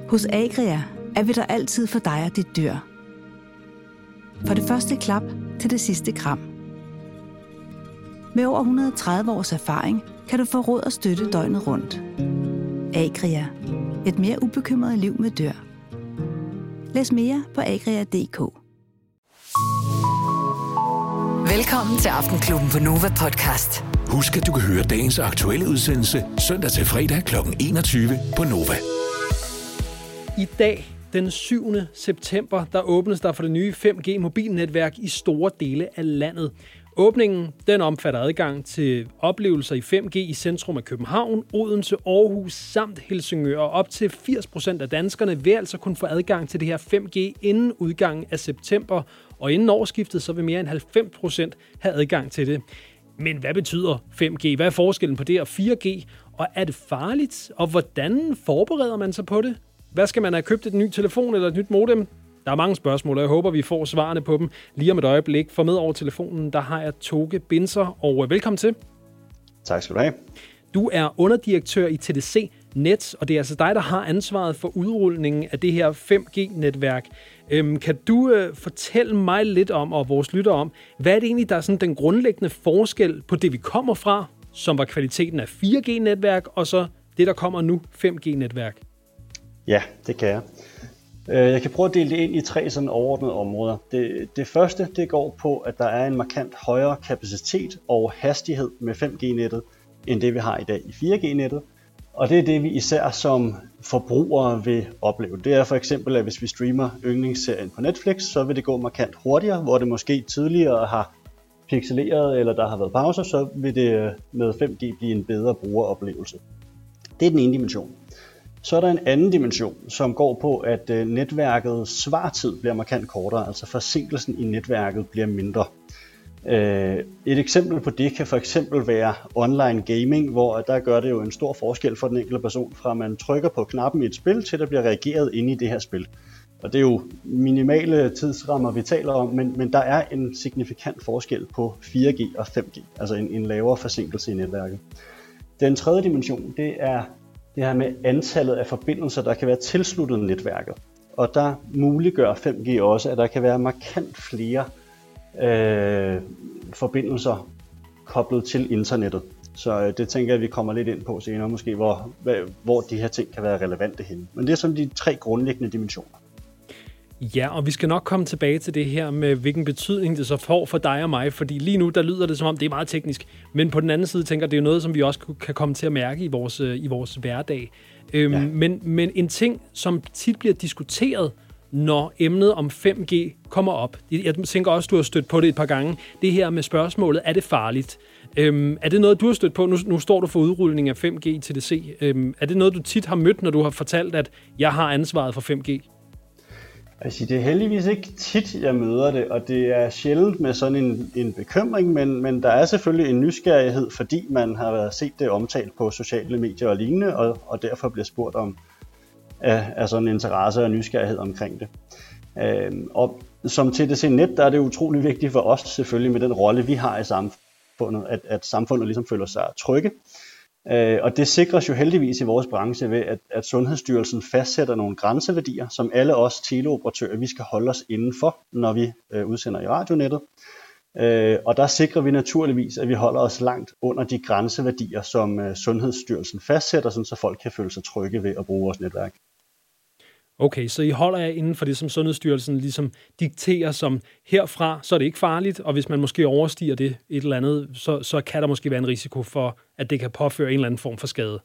Hos Agria er vi der altid for dig og dit dyr. Fra det første klap til det sidste kram. Med over 130 års erfaring kan du få råd og støtte døgnet rundt. Agria. Et mere ubekymret liv med dyr. Læs mere på agria.dk. Velkommen til Aftenklubben på Nova Podcast. Husk, at du kan høre dagens aktuelle udsendelse søndag til fredag kl. 21 på Nova. I dag, den 7. september, der åbnes der for det nye 5G-mobilnetværk i store dele af landet. Åbningen den omfatter adgang til oplevelser i 5G i centrum af København, Odense, Aarhus samt Helsingør. Og op til 80% af danskerne vil altså kunne få adgang til det her 5G inden udgangen af september. Og inden årsskiftet, så vil mere end 90% have adgang til det. Men hvad betyder 5G? Hvad er forskellen på det og 4G? Og er det farligt? Og hvordan forbereder man sig på det? Hvad skal man have købt, et ny telefon eller et nyt modem? Der er mange spørgsmål, og jeg håber, vi får svarene på dem lige om et øjeblik. For med over telefonen, der har jeg Toke Binser, og velkommen til. Tak skal du have. Du er underdirektør i TDC Net, og det er altså dig, der har ansvaret for udrulningen af det her 5G-netværk. Kan du fortælle mig lidt om, og vores lytter om, hvad er det egentlig, der er sådan den grundlæggende forskel på det, vi kommer fra, som var kvaliteten af 4G-netværk, og så det, der kommer nu, 5G-netværk? Ja, det kan jeg. Jeg kan prøve at dele det ind i 3 sådan overordnede områder. Det første, det går på, at der er en markant højere kapacitet og hastighed med 5G-nettet, end det vi har i dag i 4G-nettet. Og det er det, vi især som forbrugere vil opleve. Det er for eksempel, at hvis vi streamer yndlingsserien på Netflix, så vil det gå markant hurtigere, hvor det måske tidligere har pixeleret, eller der har været pauser, så vil det med 5G blive en bedre brugeroplevelse. Det er den ene dimension. Så er der en anden dimension, som går på, at netværkets svartid bliver markant kortere, altså forsinkelsen i netværket bliver mindre. Et eksempel på det kan for eksempel være online gaming, hvor der gør det jo en stor forskel for den enkelte person, fra man trykker på knappen i et spil, til der bliver reageret inde i det her spil. Og det er jo minimale tidsrammer, vi taler om, men der er en signifikant forskel på 4G og 5G, altså en lavere forsinkelse i netværket. Den tredje dimension, det er det her med antallet af forbindelser, der kan være tilsluttet netværket. Og der muliggør 5G også, at der kan være markant flere forbindelser koblet til internettet. Så det tænker jeg, vi kommer lidt ind på senere, måske hvor de her ting kan være relevante henne. Men det er sådan de 3 grundlæggende dimensioner. Ja, og vi skal nok komme tilbage til det her med, hvilken betydning det så får for dig og mig, fordi lige nu, der lyder det som om, det er meget teknisk, men på den anden side tænker jeg, det er noget, som vi også kan komme til at mærke i vores hverdag. Ja. Men en ting, som tit bliver diskuteret, når emnet om 5G kommer op, jeg tænker også, du har stødt på det et par gange, det her med spørgsmålet, er det farligt? Er det noget, du har stødt på? Nu står du for udrulning af 5G i TDC. Er det noget, du tit har mødt, når du har fortalt, at jeg har ansvaret for 5G? Altså, det er heldigvis ikke tit, jeg møder det, og det er sjældent med sådan en bekymring, men der er selvfølgelig en nysgerrighed, fordi man har set det omtalt på sociale medier og lignende, og derfor bliver spurgt om af sådan en interesse og nysgerrighed omkring det. Og som TDC Net, der er det utrolig vigtigt for os selvfølgelig med den rolle, vi har i samfundet, at samfundet ligesom føler sig trygge. Og det sikres jo heldigvis i vores branche ved, at Sundhedsstyrelsen fastsætter nogle grænseværdier, som alle os teleoperatører, vi skal holde os indenfor, når vi udsender i radionettet. Og der sikrer vi naturligvis, at vi holder os langt under de grænseværdier, som Sundhedsstyrelsen fastsætter, så folk kan føle sig trygge ved at bruge vores netværk. Okay, så I holder jer inden for det, som Sundhedsstyrelsen ligesom dikterer som herfra, så er det ikke farligt, og hvis man måske overstiger det et eller andet, så kan der måske være en risiko for, at det kan påføre en eller anden form for skade.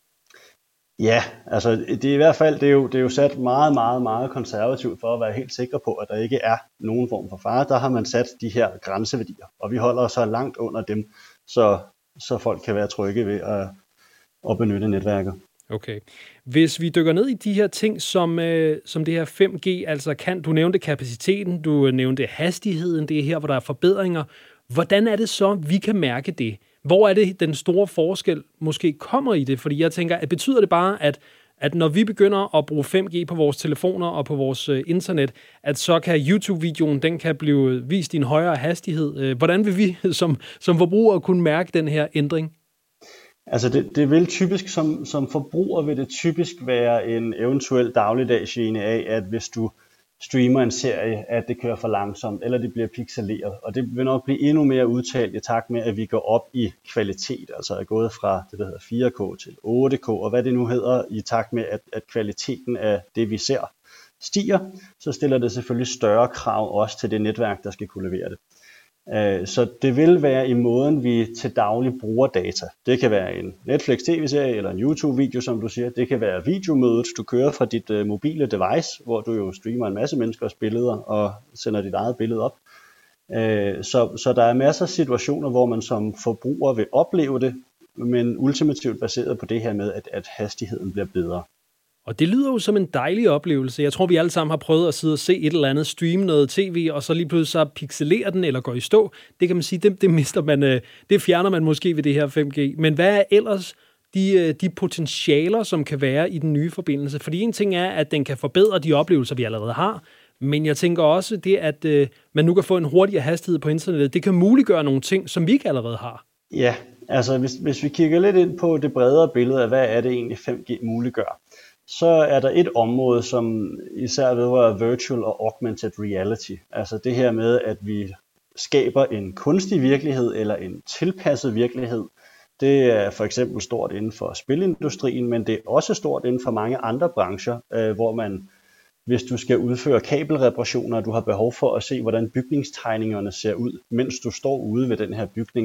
Ja, altså det er i hvert fald, det er jo sat meget, meget, meget konservativt for at være helt sikre på, at der ikke er nogen form for fare. Der har man sat de her grænseværdier, og vi holder os så langt under dem, så folk kan være trygge ved at benytte netværket. Okay. Hvis vi dykker ned i de her ting, som det her 5G altså kan, du nævnte kapaciteten, du nævnte hastigheden, det er her, hvor der er forbedringer. Hvordan er det så, vi kan mærke det? Hvor er det, den store forskel måske kommer i det? Fordi jeg tænker, at betyder det bare, at når vi begynder at bruge 5G på vores telefoner og på vores internet, at så kan YouTube-videoen, den kan blive vist i en højere hastighed. Hvordan vil vi som forbrugere kunne mærke den her ændring? Altså det vil typisk, som forbruger vil det typisk være en eventuel dagligdags gene af, at hvis du streamer en serie, at det kører for langsomt, eller det bliver pixeleret. Og det vil nok blive endnu mere udtalt i takt med, at vi går op i kvalitet, altså er gået fra det, der hedder 4K til 8K, og hvad det nu hedder, i takt med, at kvaliteten af det, vi ser, stiger, så stiller det selvfølgelig større krav også til det netværk, der skal kunne levere det. Så det vil være i måden, vi til daglig bruger data. Det kan være en Netflix tv-serie eller en YouTube-video, som du siger. Det kan være videomødet, du kører fra dit mobile device, hvor du jo streamer en masse menneskers billeder og sender dit eget billede op. Så der er masser af situationer, hvor man som forbruger vil opleve det, men ultimativt baseret på det her med, at hastigheden bliver bedre. Og det lyder jo som en dejlig oplevelse. Jeg tror, vi alle sammen har prøvet at sidde og se et eller andet, streame noget tv, og så lige pludselig så pixelerer den eller går i stå. Det kan man sige, det mister man, det fjerner man måske ved det her 5G. Men hvad er ellers de potentialer, som kan være i den nye forbindelse? Fordi en ting er, at den kan forbedre de oplevelser, vi allerede har, men jeg tænker også det, at man nu kan få en hurtigere hastighed på internettet. Det kan muliggøre nogle ting, som vi ikke allerede har. Ja, altså hvis vi kigger lidt ind på det bredere billede af, hvad er det egentlig 5G muliggør, så er der et område, som især vedrører virtual og augmented reality. Altså det her med, at vi skaber en kunstig virkelighed eller en tilpasset virkelighed. Det er for eksempel stort inden for spilindustrien, men det er også stort inden for mange andre brancher, hvor man, hvis du skal udføre kabelreparationer, og du har behov for at se, hvordan bygningstegningerne ser ud, mens du står ude ved den her bygning.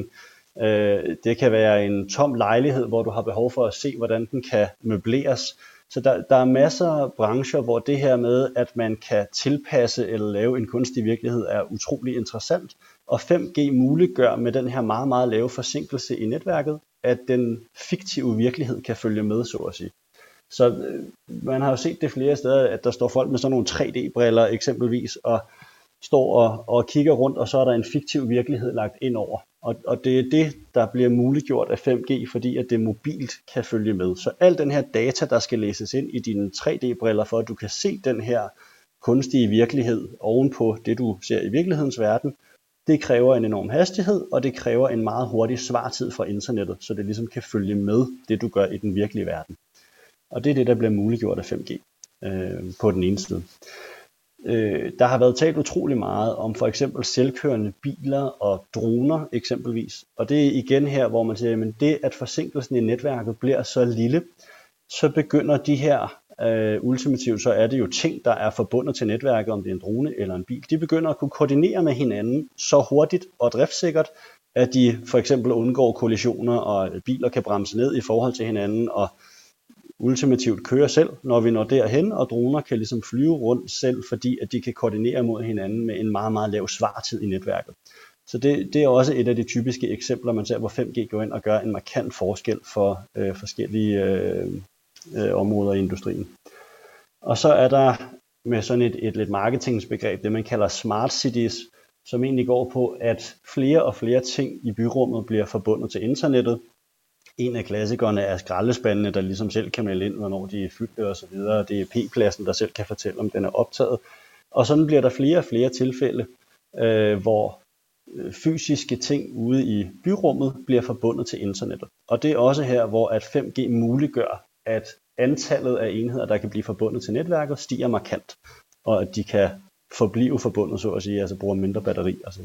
Det kan være en tom lejlighed, hvor du har behov for at se, hvordan den kan møbleres. Så der er masser af brancher, hvor det her med, at man kan tilpasse eller lave en kunstig virkelighed, er utrolig interessant. Og 5G muliggør med den her meget, meget lave forsinkelse i netværket, at den fiktive virkelighed kan følge med, så at sige. Så man har jo set det flere steder, at der står folk med sådan nogle 3D-briller eksempelvis, og står og kigger rundt, og så er der en fiktiv virkelighed lagt ind over. Og det er det, der bliver muliggjort af 5G, fordi at det mobilt kan følge med. Så al den her data, der skal læses ind i dine 3D-briller, for at du kan se den her kunstige virkelighed ovenpå det, du ser i virkelighedens verden, det kræver en enorm hastighed, og det kræver en meget hurtig svartid fra internettet, så det ligesom kan følge med det, du gør i den virkelige verden. Og det er det, der bliver muliggjort af 5G på den ene side. Der har været talt utrolig meget om for eksempel selvkørende biler og droner eksempelvis. Og det er igen her, hvor man siger, at det at forsinkelsen i netværket bliver så lille, så begynder de her, ultimativt så er det jo ting, der er forbundet til netværket, om det er en drone eller en bil, de begynder at kunne koordinere med hinanden så hurtigt og driftsikkert, at de for eksempel undgår kollisioner, og biler kan bremse ned i forhold til hinanden, og ultimativt køre selv, når vi når derhen, og droner kan ligesom flyve rundt selv, fordi at de kan koordinere mod hinanden med en meget, meget lav svartid i netværket. Så det er også et af de typiske eksempler, man ser, hvor 5G går ind og gør en markant forskel for forskellige områder i industrien. Og så er der med sådan et lidt marketingsbegreb, det man kalder smart cities, som egentlig går på, at flere og flere ting i byrummet bliver forbundet til internettet. En af klassikerne er skraldespandene, der ligesom selv kan melde ind, hvornår de er fyldte osv. Det er P-pladsen, der selv kan fortælle, om den er optaget. Og sådan bliver der flere og flere tilfælde, hvor fysiske ting ude i byrummet bliver forbundet til internettet. Og det er også her, hvor at 5G muliggør, at antallet af enheder, der kan blive forbundet til netværket, stiger markant. Og at de kan forblive forbundet, så at sige, altså bruger mindre batteri osv.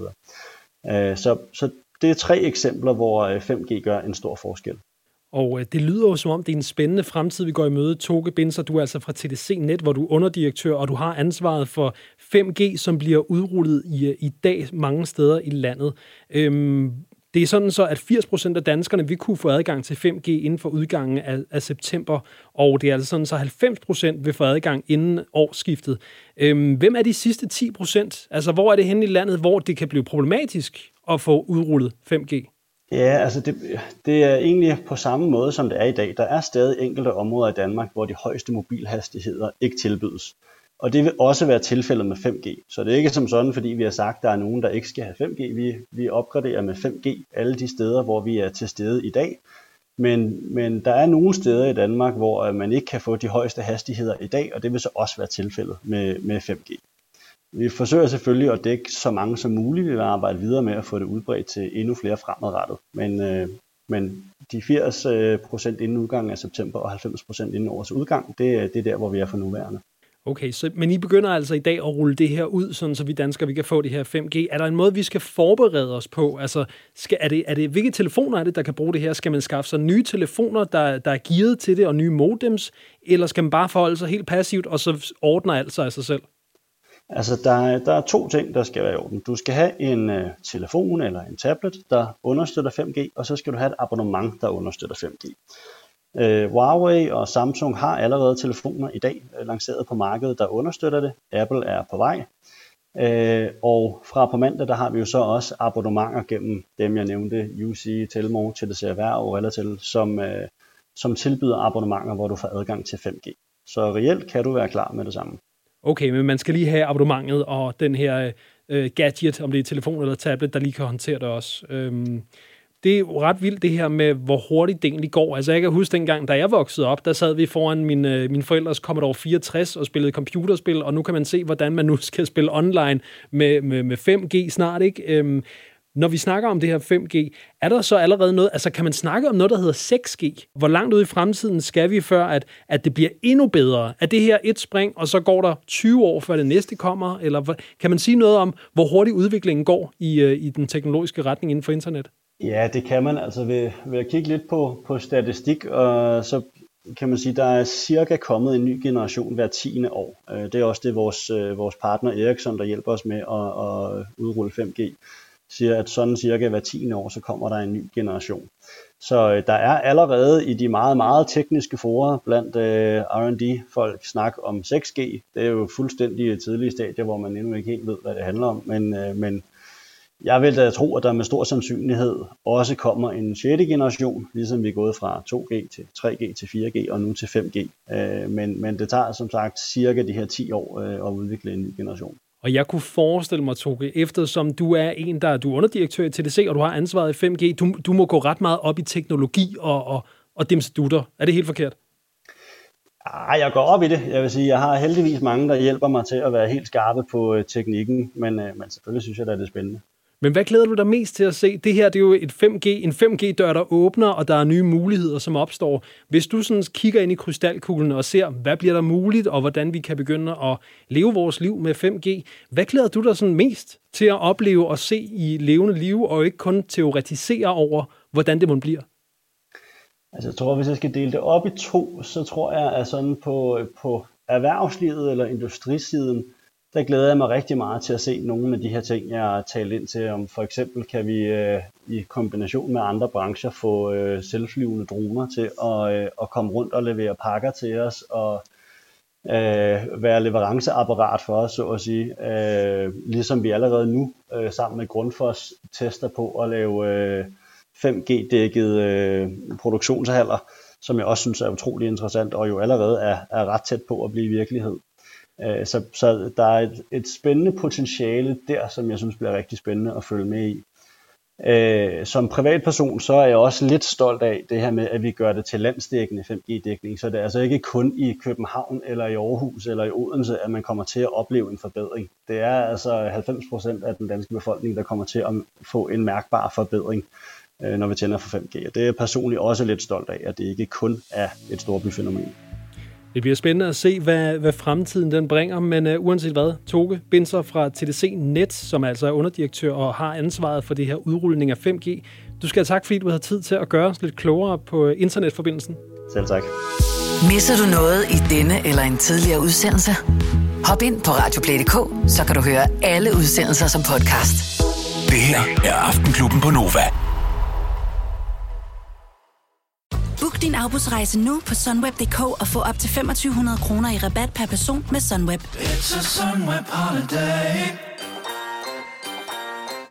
Så det er 3 eksempler, hvor 5G gør en stor forskel. Og det lyder jo som om, det er en spændende fremtid, vi går i møde. Toge Binzer, du er altså fra TDC Net, hvor du er underdirektør, og du har ansvaret for 5G, som bliver udrullet i dag mange steder i landet. Det er sådan så, at 80% af danskerne vil kunne få adgang til 5G inden for udgangen af september, og det er altså sådan så 90% vil få adgang inden årsskiftet. Hvem er de sidste 10%? Altså, hvor er det henne i landet, hvor det kan blive problematisk at få udrullet 5G? Ja, altså det er egentlig på samme måde, som det er i dag. Der er stadig enkelte områder i Danmark, hvor de højeste mobilhastigheder ikke tilbydes. Og det vil også være tilfældet med 5G. Så det er ikke som sådan, fordi vi har sagt, at der er nogen, der ikke skal have 5G. Vi opgraderer med 5G alle de steder, hvor vi er til stede i dag. Men der er nogle steder i Danmark, hvor man ikke kan få de højeste hastigheder i dag, og det vil så også være tilfældet med 5G. Vi forsøger selvfølgelig at dække så mange som muligt. Vi vil arbejde videre med at få det udbredt til endnu flere fremadrettet. Men de 80% inden udgangen af september og 90% inden årets udgang, det er der, hvor vi er for nuværende. Okay, men I begynder altså i dag at rulle det her ud, sådan så vi danskere vi kan få det her 5G. Er der en måde, vi skal forberede os på? Altså, hvilke telefoner er det, der kan bruge det her? Skal man skaffe sig nye telefoner, der er gearet til det, og nye modems? Eller skal man bare forholde sig helt passivt, og så ordner alt sig af sig selv? Altså, der er 2 ting, der skal være i orden. Du skal have en telefon eller en tablet, der understøtter 5G, og så skal du have et abonnement, der understøtter 5G. Huawei og Samsung har allerede telefoner i dag lanceret på markedet, der understøtter det. Apple er på vej. Og fra på mandag, der har vi jo så også abonnementer gennem dem, jeg nævnte, UC, Telmore, TDC Erhverv og Relatel, som tilbyder abonnementer, hvor du får adgang til 5G. Så reelt kan du være klar med det samme. Okay, men man skal lige have abonnementet og den her gadget, om det er telefon eller tablet, der lige kan håndtere det også. Det er jo ret vildt det her med, hvor hurtigt det egentlig går. Altså jeg kan huske dengang, da jeg voksede op, der sad vi foran mine forældres Commodore 64 og spillede computerspil, og nu kan man se, hvordan man nu skal spille online med 5G snart, ikke? Når vi snakker om det her 5G, er der så allerede noget, altså kan man snakke om noget, der hedder 6G? Hvor langt ud i fremtiden skal vi, før at det bliver endnu bedre? Er det her et spring, og så går der 20 år, før det næste kommer? Eller kan man sige noget om, hvor hurtigt udviklingen går i den teknologiske retning inden for internet? Ja, det kan man. Altså ved at kigge lidt på statistik, og så kan man sige, at der er cirka kommet en ny generation hver 10. år. Det er også det, vores partner Ericsson, der hjælper os med at udrulle 5G, siger, at sådan cirka hver 10. år, så kommer der en ny generation. Så der er allerede i de meget, meget tekniske forer blandt R&D-folk snak om 6G. Det er jo fuldstændig tidlige stadier, hvor man endnu ikke helt ved, hvad det handler om, men jeg vil da tro, at der med stor sandsynlighed også kommer en 6. generation, ligesom vi er gået fra 2G til 3G til 4G og nu til 5G. Men det tager som sagt cirka de her 10 år at udvikle en ny generation. Og jeg kunne forestille mig, Toke, eftersom du er du er underdirektør i TDC, og du har ansvaret i 5G, du må gå ret meget op i teknologi og dimsedutter. Er det helt forkert? Jeg går op i det. Jeg vil sige, jeg har heldigvis mange, der hjælper mig til at være helt skarpe på teknikken, men selvfølgelig synes jeg, at det er spændende. Men hvad glæder du dig mest til at se? Det her det er jo en 5G-dør, der åbner, og der er nye muligheder, som opstår. Hvis du sådan kigger ind i krystalkuglen og ser, hvad bliver der muligt, og hvordan vi kan begynde at leve vores liv med 5G, hvad glæder du dig sådan mest til at opleve og se i levende liv, og ikke kun teoretisere over, hvordan det må bliver? Altså jeg tror, hvis jeg skal dele det op i 2, så tror jeg, at sådan på erhvervslivet eller industrisiden, der glæder jeg mig rigtig meget til at se nogle af de her ting, jeg har talt ind til. Om for eksempel kan vi i kombination med andre brancher få selvflyvende droner til at komme rundt og levere pakker til os og være leveranceapparat for os, så at sige. Ligesom vi allerede nu sammen med Grundfos tester på at lave 5G-dækkede produktionshaller, som jeg også synes er utrolig interessant og jo allerede er ret tæt på at blive virkelighed. Så der er et spændende potentiale der, som jeg synes bliver rigtig spændende at følge med i. Som privatperson, så er jeg også lidt stolt af det her med, at vi gør det til landsdækkende 5G-dækning. Så det er altså ikke kun i København eller i Aarhus eller i Odense, at man kommer til at opleve en forbedring. Det er altså 90% af den danske befolkning, der kommer til at få en mærkbar forbedring, når vi tænder for 5G. Og det er jeg personligt også lidt stolt af, at det ikke kun er et storbyfænomen. Det bliver spændende at se, hvad fremtiden den bringer, men uanset hvad, Toke Binzer fra TDC Net, som altså er underdirektør og har ansvaret for det her udrulning af 5G. Du skal have tak, fordi du havde tid til at gøre os lidt klogere på internetforbindelsen. Selv tak. Misser du noget i denne eller en tidligere udsendelse? Hop ind på radioplay.dk, så kan du høre alle udsendelser som podcast. Det her er Aftenklubben på Nova. Book din afbudsrejse nu på sunweb.dk og få op til 2500 kroner i rabat per person med Sunweb. It's a Sunweb holiday.